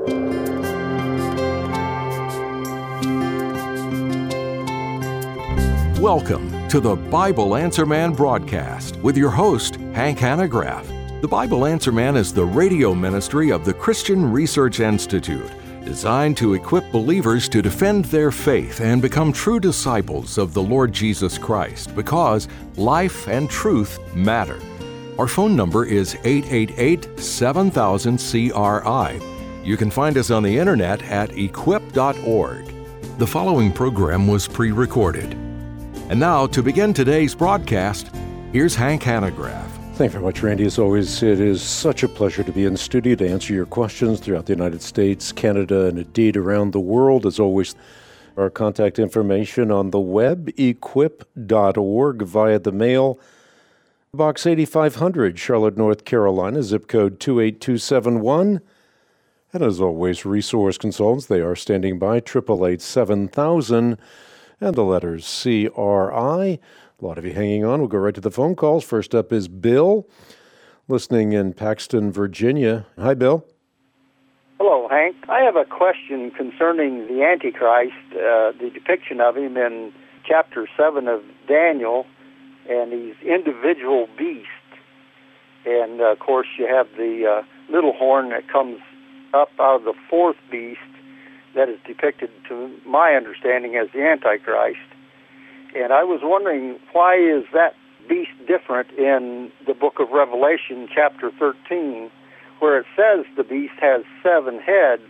Welcome to the Bible Answer Man broadcast with your host, Hank Hanegraaff. The Bible Answer Man is the radio ministry of the Christian Research Institute, designed to equip believers to defend their faith and become true disciples of the Lord Jesus Christ, because life and truth matter. Our phone number is 888-7000-CRI. You can find us on the internet at equip.org. The following program was pre-recorded. And now, to begin today's broadcast, here's Hank Hanegraaff. Thank you very much, Randy. As always, it is such a pleasure to be in the studio to answer your questions throughout the United States, Canada, and indeed around the world. As always, our contact information on the web, equip.org, via the mail. Box 8500, Charlotte, North Carolina, zip code 28271. And as always, resource consultants, they are standing by, 888-7000. And the letters CRI. A lot of you hanging on. We'll go right to the phone calls. First up is Bill, listening in Paxton, Virginia. Hi, Bill. Hello, Hank. I have a question concerning the Antichrist, the depiction of him in chapter 7 of Daniel, and he's individual beast. And, of course, you have the little horn that comes up out of the fourth beast, that is depicted, to my understanding, as the Antichrist. And I was wondering, why is that beast different in the book of Revelation, chapter 13, where it says the beast has 7 heads,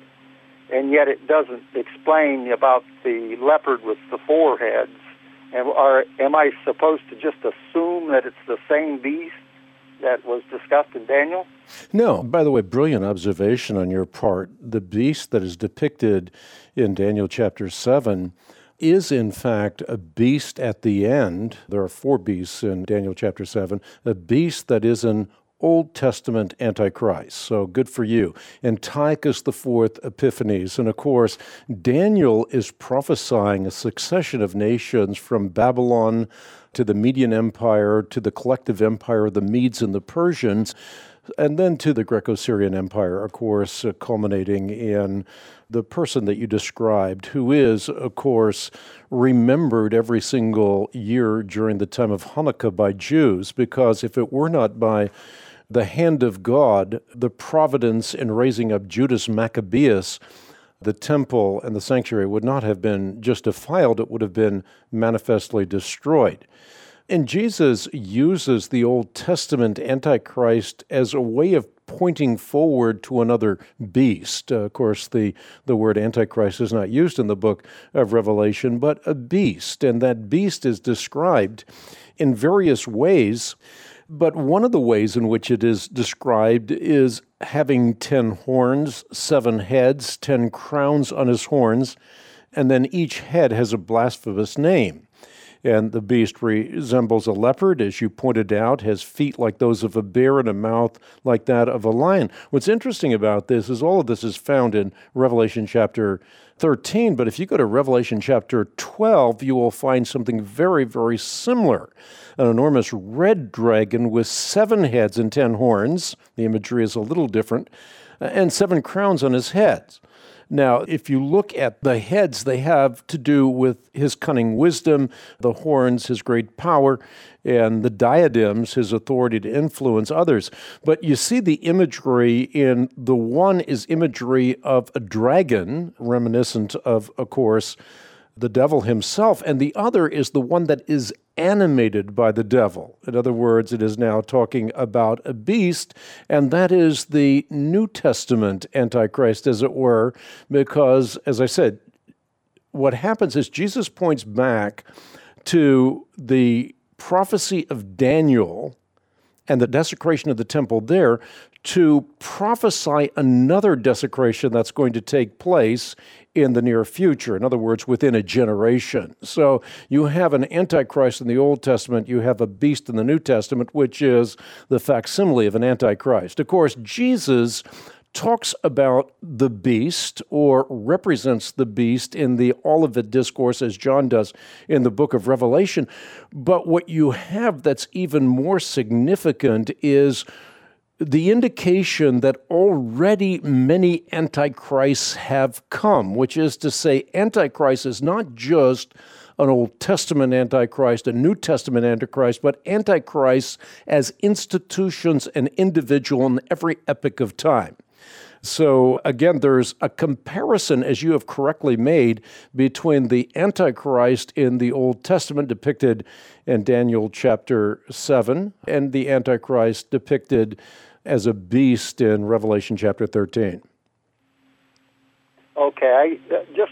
and yet it doesn't explain about the leopard with the 4 heads? And am I supposed to just assume that it's the same beast that was discussed in Daniel? No. By the way, brilliant observation on your part. The beast that is depicted in Daniel chapter 7 is, in fact, a beast at the end. There are 4 beasts in Daniel chapter 7. A beast that is an Old Testament Antichrist. So good for you. Antiochus IV Epiphanes. And of course, Daniel is prophesying a succession of nations from Babylon to the Median Empire, to the collective empire of the Medes and the Persians, and then to the Greco-Syrian Empire, of course, culminating in the person that you described, who is, of course, remembered every single year during the time of Hanukkah by Jews, because if it were not by the hand of God, the providence in raising up Judas Maccabeus, the temple and the sanctuary would not have been just defiled, it would have been manifestly destroyed. And Jesus uses the Old Testament Antichrist as a way of pointing forward to another beast. Of course, the word Antichrist is not used in the book of Revelation, but a beast. And that beast is described in various ways. But one of the ways in which it is described is having 10 horns, 7 heads, 10 crowns on his horns, and then each head has a blasphemous name. And the beast resembles a leopard, as you pointed out, has feet like those of a bear and a mouth like that of a lion. What's interesting about this is all of this is found in Revelation chapter 13, but if you go to Revelation chapter 12, you will find something very, very similar. An enormous red dragon with 7 heads and 10 horns. The imagery is a little different, and 7 crowns on his heads. Now, if you look at the heads, they have to do with his cunning wisdom, the horns, his great power, and the diadems, his authority to influence others. But you see the imagery in the one is imagery of a dragon, reminiscent of course, the devil himself, and the other is the one that is animated by the devil. In other words, it is now talking about a beast, and that is the New Testament Antichrist, as it were, because, as I said, what happens is Jesus points back to the prophecy of Daniel and the desecration of the temple there to prophesy another desecration that's going to take place in the near future. In other words, within a generation. So you have an Antichrist in the Old Testament, you have a beast in the New Testament, which is the facsimile of an Antichrist. Of course, Jesus talks about the beast or represents the beast in the Olivet Discourse, as John does in the book of Revelation. But what you have that's even more significant is the indication that already many antichrists have come, which is to say, Antichrist is not just an Old Testament Antichrist, a New Testament Antichrist, but Antichrists as institutions and individual in every epoch of time. So again, there's a comparison, as you have correctly made, between the Antichrist in the Old Testament depicted in Daniel chapter 7 and the Antichrist depicted as a beast in Revelation chapter 13. Okay, I just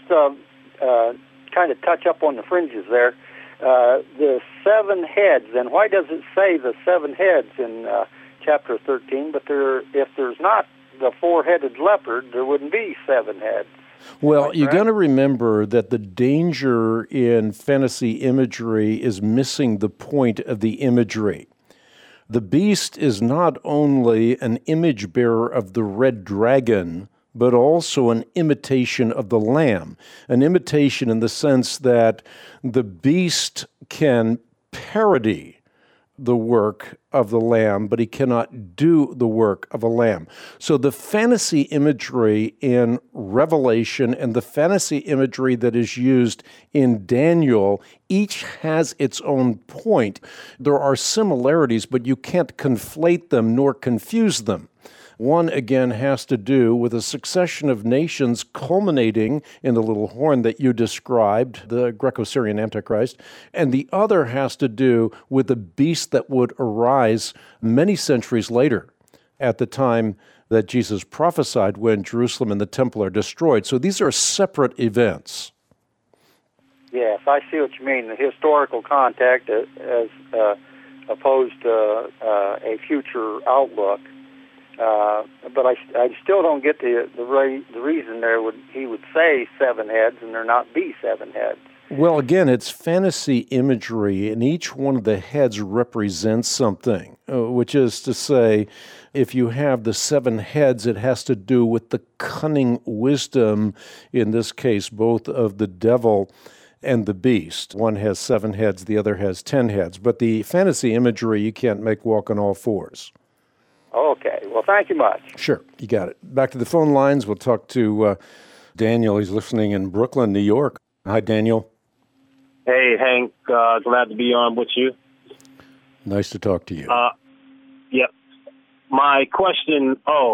kind of touch up on the fringes there. The 7 heads, and why does it say the 7 heads in chapter 13? But if there's not the 4-headed leopard, there wouldn't be 7 heads. Well, you're going to remember that the danger in fantasy imagery is missing the point of the imagery. The beast is not only an image bearer of the red dragon, but also an imitation of the Lamb. An imitation in the sense that the beast can parody the work of the Lamb, but he cannot do the work of a lamb. So the fantasy imagery in Revelation and the fantasy imagery that is used in Daniel, each has its own point. There are similarities, but you can't conflate them nor confuse them. One, again, has to do with a succession of nations culminating in the little horn that you described, the Greco-Syrian Antichrist, and the other has to do with the beast that would arise many centuries later at the time that Jesus prophesied when Jerusalem and the temple are destroyed. So these are separate events. Yes, I see what you mean. The historical context as opposed to a future outlook. But I still don't get the reason he would say 7 heads and there not be 7 heads. Well, again, it's fantasy imagery, and each one of the heads represents something, which is to say, if you have the 7 heads, it has to do with the cunning wisdom, in this case, both of the devil and the beast. One has 7 heads, the other has 10 heads. But the fantasy imagery, you can't make walk on all fours. Okay. Well, thank you much. Sure. You got it. Back to the phone lines. We'll talk to Daniel. He's listening in Brooklyn, New York. Hi, Daniel. Hey, Hank. Glad to be on with you. Nice to talk to you. Yep. My question,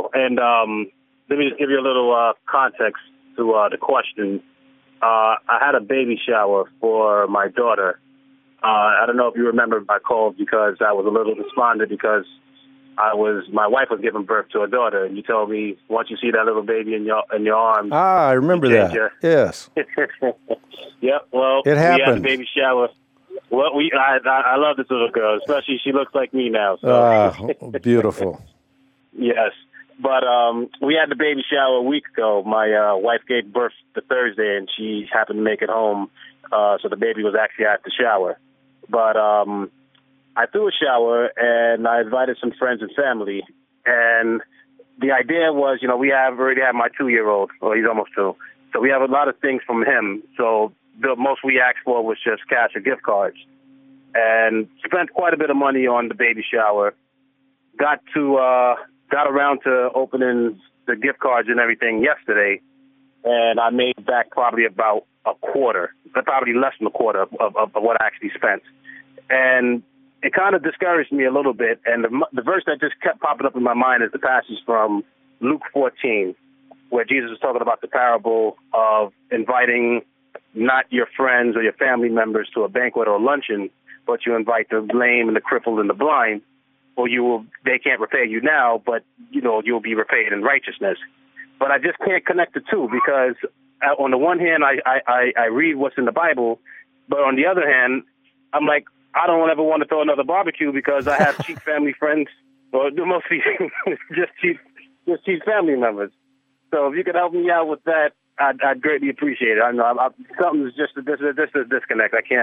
let me just give you a little context to the question. I had a baby shower for my daughter. I don't know if you remember I called because I was a little despondent because my wife was giving birth to a daughter, and you told me once you see that little baby in your arms. I remember that. Yes. Yep. Well, it happened. We had a baby shower. Well, I love this little girl, especially she looks like me now. So. Beautiful. Yes, but we had the baby shower a week ago. My wife gave birth the Thursday, and she happened to make it home, so the baby was actually at the shower. But I threw a shower, and I invited some friends and family. And the idea was, we already have my 2-year-old. Well, he's almost 2. So we have a lot of things from him. So the most we asked for was just cash or gift cards. And spent quite a bit of money on the baby shower. Got around to opening the gift cards and everything yesterday. And I made back probably about a quarter, probably less than a quarter of what I actually spent. And it kind of discouraged me a little bit, and the verse that just kept popping up in my mind is the passage from Luke 14, where Jesus was talking about the parable of inviting not your friends or your family members to a banquet or a luncheon, but you invite the lame and the crippled and the blind, or they can't repay you now, but you'll be repaid in righteousness. But I just can't connect the two because on the one hand, I read what's in the Bible, but on the other hand, I'm like, I don't ever want to throw another barbecue because I have cheap family friends, or mostly just cheap family members. So if you could help me out with that, I'd greatly appreciate it. I know something's just a disconnect. I can't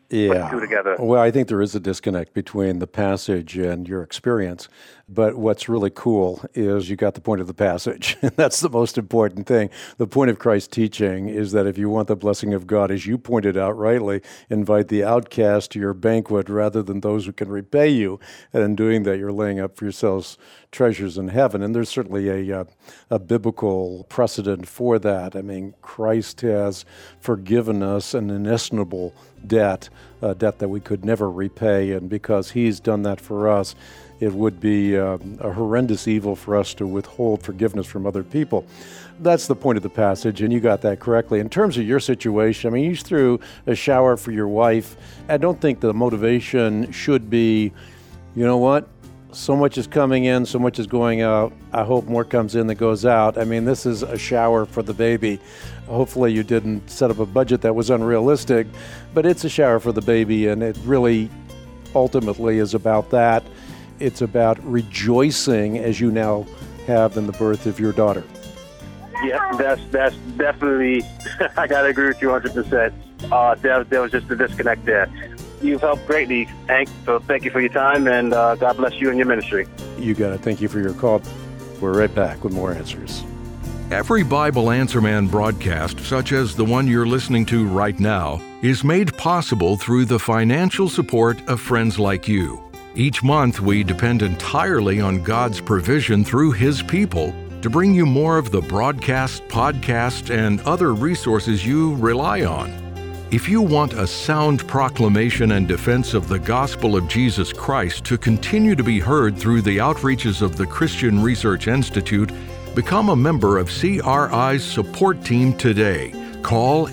put the two together. Well, I think there is a disconnect between the passage and your experience. But what's really cool is you got the point of the passage. That's the most important thing. The point of Christ's teaching is that if you want the blessing of God, as you pointed out rightly, invite the outcast to your banquet rather than those who can repay you. And in doing that, you're laying up for yourselves treasures in heaven. And there's certainly a biblical precedent for that. I mean, Christ has forgiven us an inestimable debt, a debt that we could never repay. And because he's done that for us, it would be a horrendous evil for us to withhold forgiveness from other people. That's the point of the passage, and you got that correctly. In terms of your situation, I mean, you threw a shower for your wife. I don't think the motivation should be, you know what, so much is coming in, so much is going out. I hope more comes in than goes out. I mean, this is a shower for the baby. Hopefully you didn't set up a budget that was unrealistic, but it's a shower for the baby, and it really ultimately is about that. It's about rejoicing as you now have in the birth of your daughter. Yeah, that's definitely, I got to agree with you 100%. There was just a disconnect there. You've helped greatly, Hank, so thank you for your time, and God bless you and your ministry. You got it. Thank you for your call. We're right back with more answers. Every Bible Answer Man broadcast, such as the one you're listening to right now, is made possible through the financial support of friends like you. Each month, we depend entirely on God's provision through His people to bring you more of the broadcast, podcast, and other resources you rely on. If you want a sound proclamation and defense of the gospel of Jesus Christ to continue to be heard through the outreaches of the Christian Research Institute, become a member of CRI's support team today. Call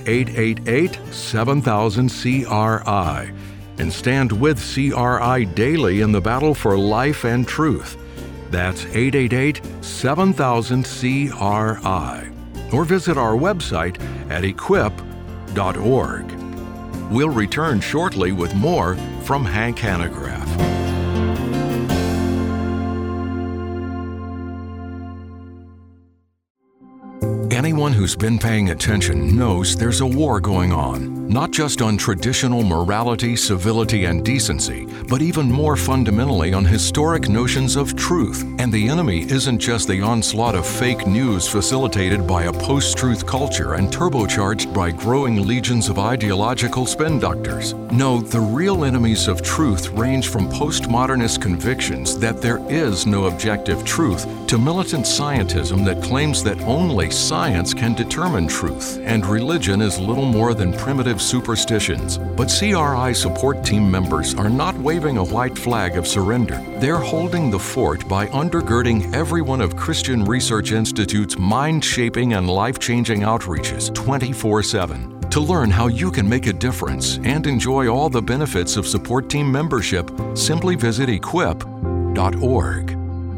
888-7000-CRI. and stand with CRI daily in the battle for life and truth. That's 888-7000-CRI. Or visit our website at equip.org. We'll return shortly with more from Hank Hanegraaff. Anyone who's been paying attention knows there's a war going on, not just on traditional morality, civility, and decency, but even more fundamentally on historic notions of truth. And the enemy isn't just the onslaught of fake news facilitated by a post-truth culture and turbocharged by growing legions of ideological spin doctors. No, the real enemies of truth range from postmodernist convictions that there is no objective truth to militant scientism that claims that only science can determine truth, and religion is little more than primitive superstitions. But CRI support team members are not waving a white flag of surrender. They're holding the fort by undergirding every one of Christian Research Institute's mind-shaping and life-changing outreaches 24/7. To learn how you can make a difference and enjoy all the benefits of support team membership, simply visit equip.org.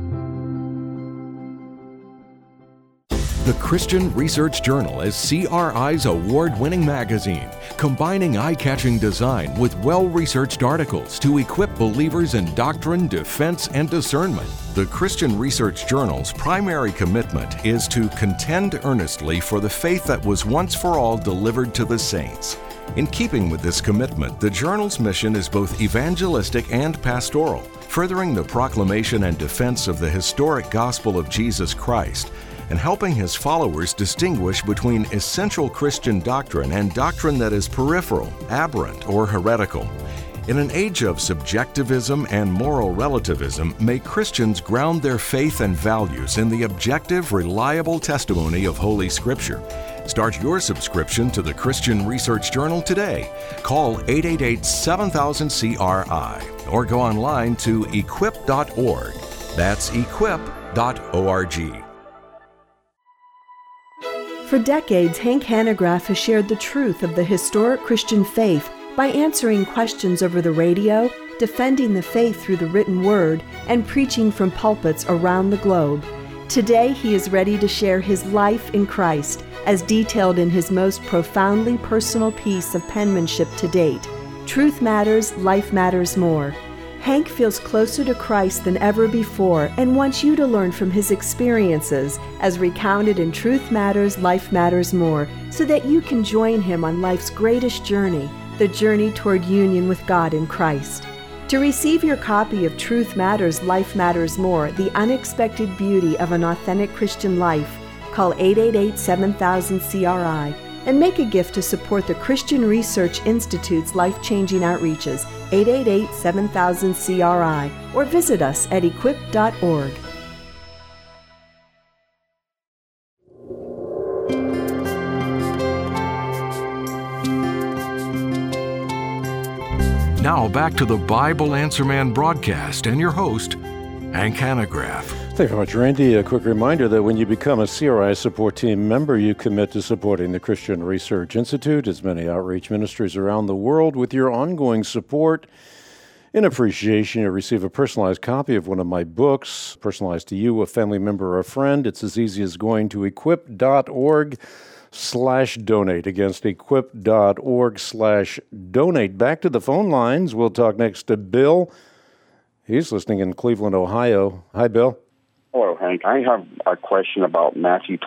The Christian Research Journal is CRI's award-winning magazine, combining eye-catching design with well-researched articles to equip believers in doctrine, defense, and discernment. The Christian Research Journal's primary commitment is to contend earnestly for the faith that was once for all delivered to the saints. In keeping with this commitment, the journal's mission is both evangelistic and pastoral, furthering the proclamation and defense of the historic gospel of Jesus Christ, and helping his followers distinguish between essential Christian doctrine and doctrine that is peripheral, aberrant, or heretical. In an age of subjectivism and moral relativism, may Christians ground their faith and values in the objective, reliable testimony of Holy Scripture. Start your subscription to the Christian Research Journal today. Call 888-7000-CRI or go online to equip.org. That's equip.org. For decades, Hank Hanegraaff has shared the truth of the historic Christian faith by answering questions over the radio, defending the faith through the written word, and preaching from pulpits around the globe. Today, he is ready to share his life in Christ, as detailed in his most profoundly personal piece of penmanship to date, Truth Matters, Life Matters More. Hank feels closer to Christ than ever before and wants you to learn from his experiences as recounted in Truth Matters, Life Matters More, so that you can join him on life's greatest journey, The Journey Toward Union with God in Christ. To receive your copy of Truth Matters, Life Matters More, The Unexpected Beauty of an Authentic Christian Life, call 888-7000-CRI and make a gift to support the Christian Research Institute's life-changing outreaches, 888-7000-CRI, or visit us at equip.org. Now back to the Bible Answer Man broadcast and your host, Hank Hanegraaff. Thank you very much, Randy. A quick reminder that when you become a CRI support team member, you commit to supporting the Christian Research Institute, its many outreach ministries around the world. With your ongoing support, in appreciation, you'll receive a personalized copy of one of my books, personalized to you, a family member, or a friend. It's as easy as going to equip.org/donate. Against equip.org/donate. Back to the phone lines. We'll talk next to Bill. He's listening in Cleveland, Ohio. Hi, Bill. Hello, Hank. I have a question about Matthew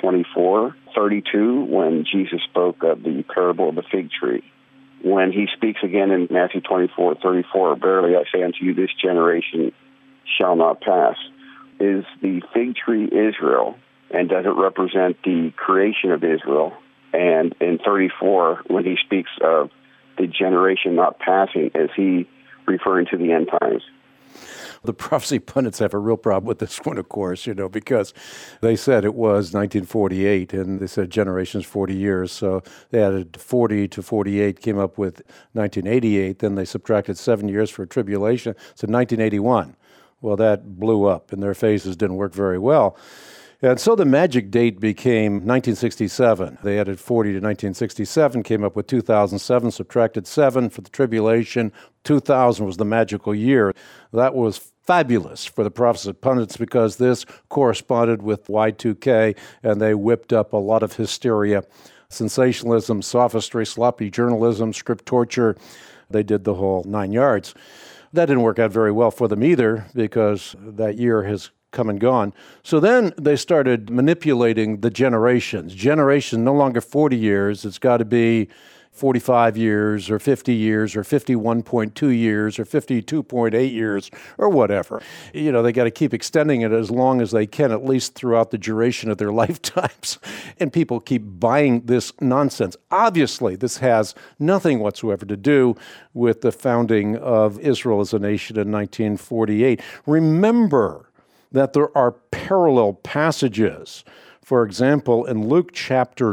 24:32, when Jesus spoke of the parable of the fig tree. When he speaks again in Matthew 24:34, verily I say unto you, this generation shall not pass. Is the fig tree Israel? And does it represent the creation of Israel? And in 34, when he speaks of the generation not passing, is he referring to the end times? The prophecy pundits have a real problem with this one, of course, because they said it was 1948, and they said generations 40 years. So they added 40 to 48, came up with 1988. Then they subtracted 7 years for tribulation. So 1981. Well, that blew up, and their phases didn't work very well. And so the magic date became 1967. They added 40 to 1967, came up with 2007, subtracted 7 for the tribulation. 2000 was the magical year. That was fabulous for the prophecy pundits because this corresponded with Y2K, and they whipped up a lot of hysteria, sensationalism, sophistry, sloppy journalism, script torture. They did the whole 9 yards. That didn't work out very well for them either because that year has come and gone. So then they started manipulating the generations. Generation no longer 40 years. It's got to be 45 years or 50 years or 51.2 years or 52.8 years or whatever. They got to keep extending it as long as they can, at least throughout the duration of their lifetimes. And people keep buying this nonsense. Obviously, this has nothing whatsoever to do with the founding of Israel as a nation in 1948. Remember that there are parallel passages. For example, in Luke chapter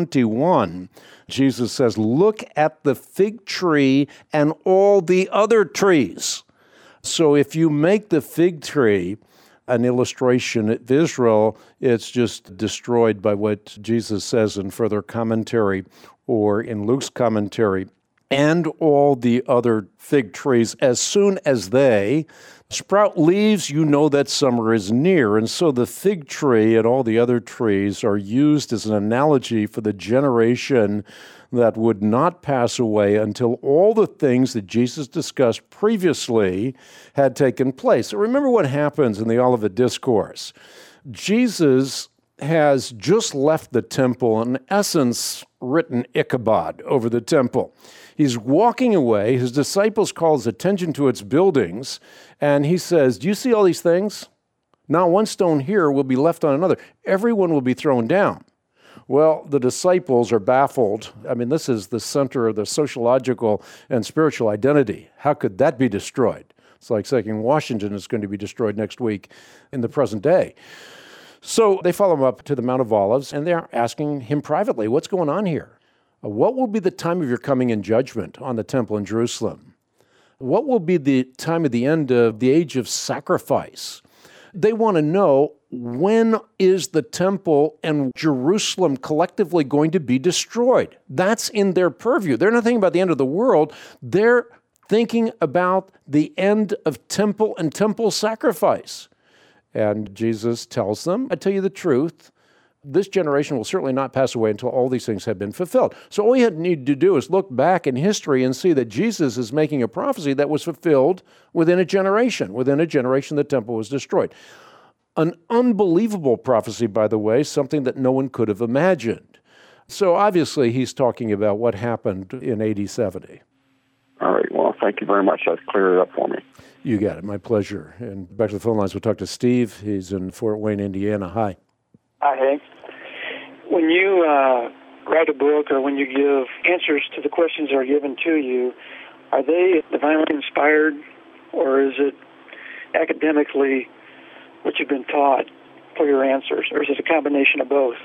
21, Jesus says, look at the fig tree and all the other trees. So if you make the fig tree an illustration of Israel, it's just destroyed by what Jesus says in further commentary or in Luke's commentary. And all the other fig trees, as soon as they sprout leaves, you know that summer is near. And so the fig tree and all the other trees are used as an analogy for the generation that would not pass away until all the things that Jesus discussed previously had taken place. So remember what happens in the Olivet Discourse. Jesus has just left the temple, in essence, written Ichabod over the temple. He's walking away. His disciples call his attention to its buildings, and he says, do you see all these things? Not one stone here will be left on another. Everyone will be thrown down. Well, the disciples are baffled. I mean, this is the center of the sociological and spiritual identity. How could that be destroyed? It's like saying Washington is going to be destroyed next week in the present day. So they follow him up to the Mount of Olives, and they're asking him privately, what's going on here? What will be the time of your coming in judgment on the temple in Jerusalem? What will be the time of the end of the age of sacrifice? They want to know, when is the temple and Jerusalem collectively going to be destroyed? That's in their purview. They're not thinking about the end of the world. They're thinking about the end of temple and temple sacrifice. And Jesus tells them, I tell you the truth, this generation will certainly not pass away until all these things have been fulfilled. So all you need to do is look back in history and see that Jesus is making a prophecy that was fulfilled within a generation. Within a generation, the temple was destroyed. An unbelievable prophecy, by the way, something that no one could have imagined. So obviously he's talking about what happened in AD 70. All right. Well, thank you very much. That's cleared it up for me. You got it. My pleasure. And back to the phone lines, we'll talk to Steve. He's in Fort Wayne, Indiana. Hi. Hi, Hank. When you write a book or when you give answers to the questions that are given to you, are they divinely inspired, or is it academically what you've been taught for your answers, or is it a combination of both?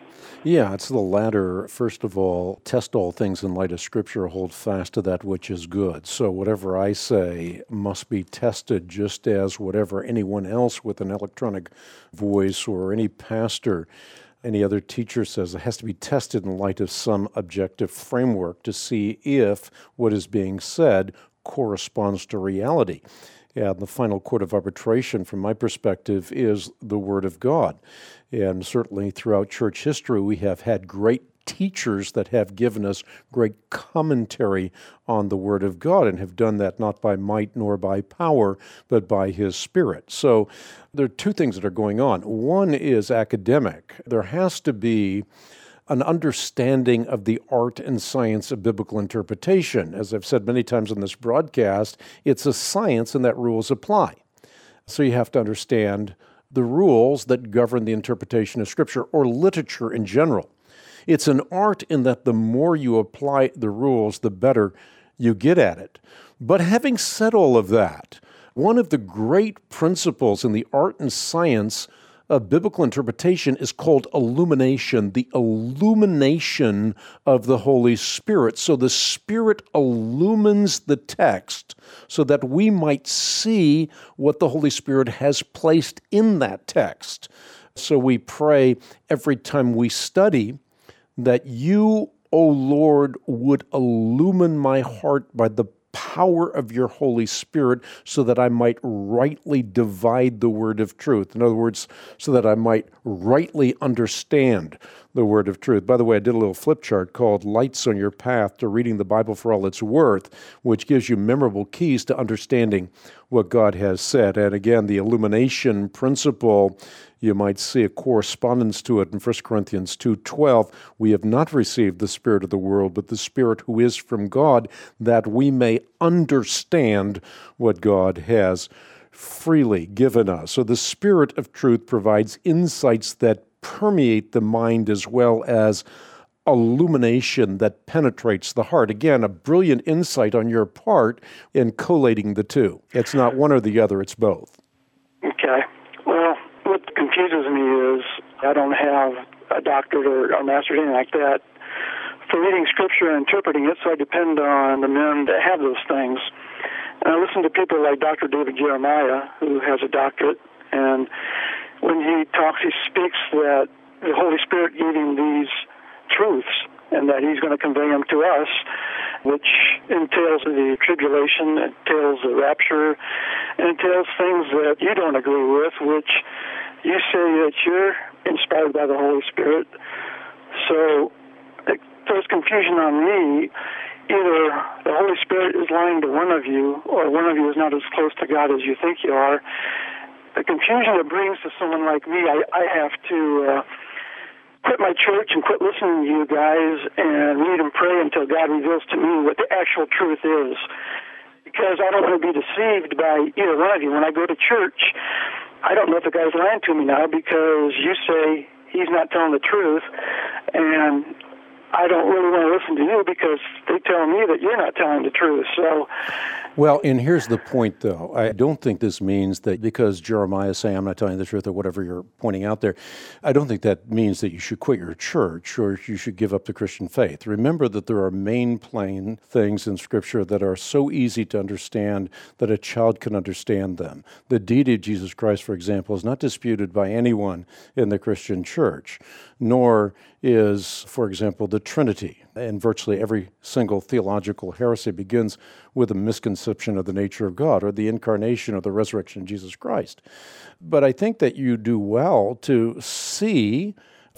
Yeah, it's the latter. First of all, test all things in light of Scripture, hold fast to that which is good. So whatever I say must be tested just as whatever anyone else with an electronic voice or any pastor, any other teacher says, it has to be tested in light of some objective framework to see if what is being said corresponds to reality. And the final court of arbitration, from my perspective, is the Word of God. And certainly throughout church history, we have had great teachers that have given us great commentary on the Word of God and have done that not by might nor by power, but by His Spirit. So there are two things that are going on. One is academic. There has to be an understanding of the art and science of biblical interpretation. As I've said many times on this broadcast, it's a science and that rules apply. So you have to understand the rules that govern the interpretation of Scripture or literature in general. It's an art in that the more you apply the rules, the better you get at it. But having said all of that, one of the great principles in the art and science of biblical interpretation is called illumination, the illumination of the Holy Spirit. So the Spirit illumines the text so that we might see what the Holy Spirit has placed in that text. So we pray every time we study that you, O Lord, would illumine my heart by the power of your Holy Spirit so that I might rightly divide the word of truth. In other words, so that I might rightly understand the word of truth. By the way, I did a little flip chart called Lights on Your Path to Reading the Bible for All It's Worth, which gives you memorable keys to understanding what God has said. And again, the illumination principle, you might see a correspondence to it in 1 Corinthians 2:12. We have not received the Spirit of the world, but the Spirit who is from God, that we may understand what God has freely given us. So the Spirit of truth provides insights that permeate the mind as well as illumination that penetrates the heart. Again, a brilliant insight on your part in collating the two. It's not one or the other, it's both. Okay. Well, what confuses me is I don't have a doctorate or a master's or anything like that for reading Scripture and interpreting it, so I depend on the men that have those things. And I listen to people like Dr. David Jeremiah, who has a doctorate, and when he talks, he speaks that the Holy Spirit gave him these truths and that he's going to convey them to us, which entails the tribulation, entails the rapture, and entails things that you don't agree with, which you say that you're inspired by the Holy Spirit. So it throws confusion on me. Either the Holy Spirit is lying to one of you, or one of you is not as close to God as you think you are. The confusion it brings to someone like me, I have to quit my church and quit listening to you guys and read and pray until God reveals to me what the actual truth is. Because I don't want to be deceived by either one of you. When I go to church, I don't know if the guy's lying to me now because you say he's not telling the truth, and I don't really want to listen to you because they tell me that you're not telling the truth. So, well, and here's the point, though. I don't think this means that because Jeremiah is saying, I'm not telling the truth, or whatever you're pointing out there, I don't think that means that you should quit your church or you should give up the Christian faith. Remember that there are main plain things in Scripture that are so easy to understand that a child can understand them. The deity of Jesus Christ, for example, is not disputed by anyone in the Christian church, nor is, for example, the Trinity. And virtually every single theological heresy begins with a misconception of the nature of God or the incarnation or the resurrection of Jesus Christ. But I think that you do well to see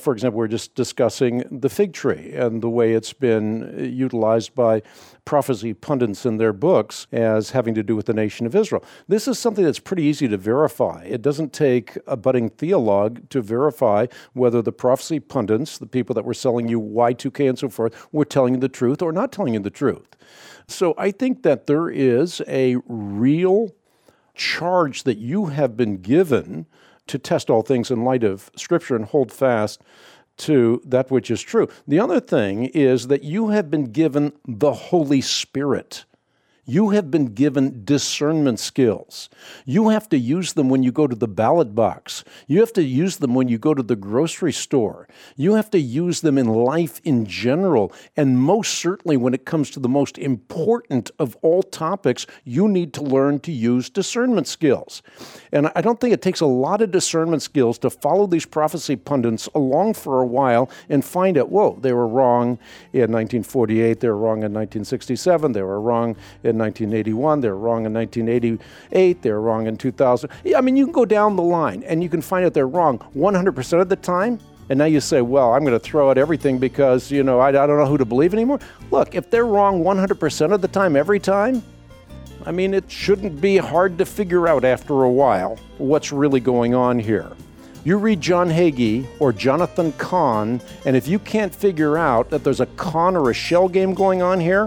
For example, we're just discussing the fig tree and the way it's been utilized by prophecy pundits in their books as having to do with the nation of Israel. This is something that's pretty easy to verify. It doesn't take a budding theologue to verify whether the prophecy pundits, the people that were selling you Y2K and so forth, were telling you the truth or not telling you the truth. So I think that there is a real charge that you have been given to test all things in light of Scripture and hold fast to that which is true. The other thing is that you have been given the Holy Spirit. You have been given discernment skills. You have to use them when you go to the ballot box. You have to use them when you go to the grocery store. You have to use them in life in general. And most certainly when it comes to the most important of all topics, you need to learn to use discernment skills. And I don't think it takes a lot of discernment skills to follow these prophecy pundits along for a while and find out, whoa, they were wrong in 1948, they were wrong in 1967, they were wrong in 1981, they were wrong in 1988, they were wrong in 2000. I mean, you can go down the line and you can find out they're wrong 100% of the time. And now you say, well, I'm going to throw out everything because, I don't know who to believe anymore. Look, if they're wrong 100% of the time, every time, I mean, it shouldn't be hard to figure out after a while what's really going on here. You read John Hagee or Jonathan Cahn, and if you can't figure out that there's a con or a shell game going on here,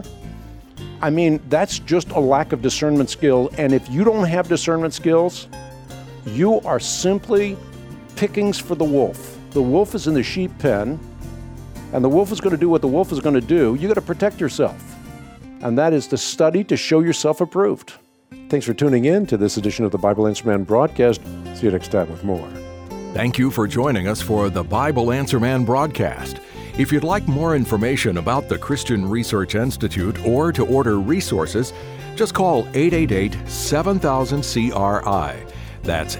I mean, that's just a lack of discernment skill. And if you don't have discernment skills, you are simply pickings for the wolf. The wolf is in the sheep pen, and the wolf is going to do what the wolf is going to do. You got to protect yourself. And that is to study to show yourself approved. Thanks for tuning in to this edition of the Bible Answer Man broadcast. See you next time with more. Thank you for joining us for the Bible Answer Man broadcast. If you'd like more information about the Christian Research Institute or to order resources, just call 888-7000-CRI. That's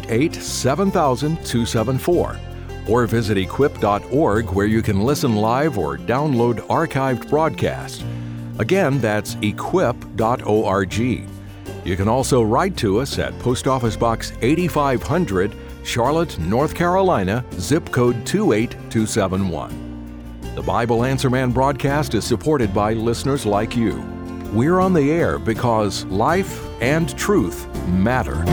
888-7000-274. Or visit equip.org where you can listen live or download archived broadcasts. Again, that's equip.org. You can also write to us at Post Office Box 8500, Charlotte, North Carolina, zip code 28271. The Bible Answer Man broadcast is supported by listeners like you. We're on the air because life and truth matter.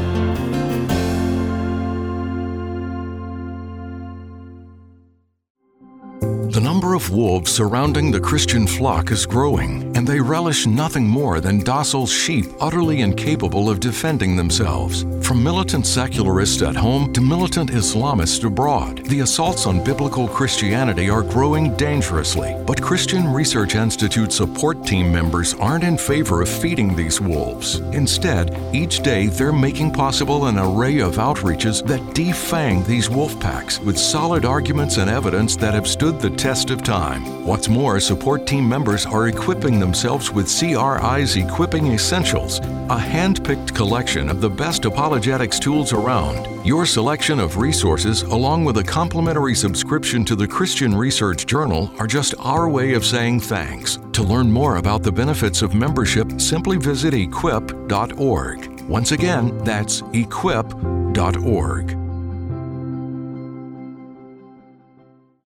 The number of wolves surrounding the Christian flock is growing, and they relish nothing more than docile sheep utterly incapable of defending themselves. From militant secularists at home to militant Islamists abroad, the assaults on biblical Christianity are growing dangerously. But Christian Research Institute support team members aren't in favor of feeding these wolves. Instead, each day they're making possible an array of outreaches that defang these wolf packs with solid arguments and evidence that have stood the test of time. What's more, support team members are equipping themselves with CRI's Equipping Essentials, a hand-picked collection of the best apologetics tools around. Your selection of resources, along with a complimentary subscription to the Christian Research Journal, are just our way of saying thanks. To learn more about the benefits of membership, simply visit equip.org. Once again, that's equip.org.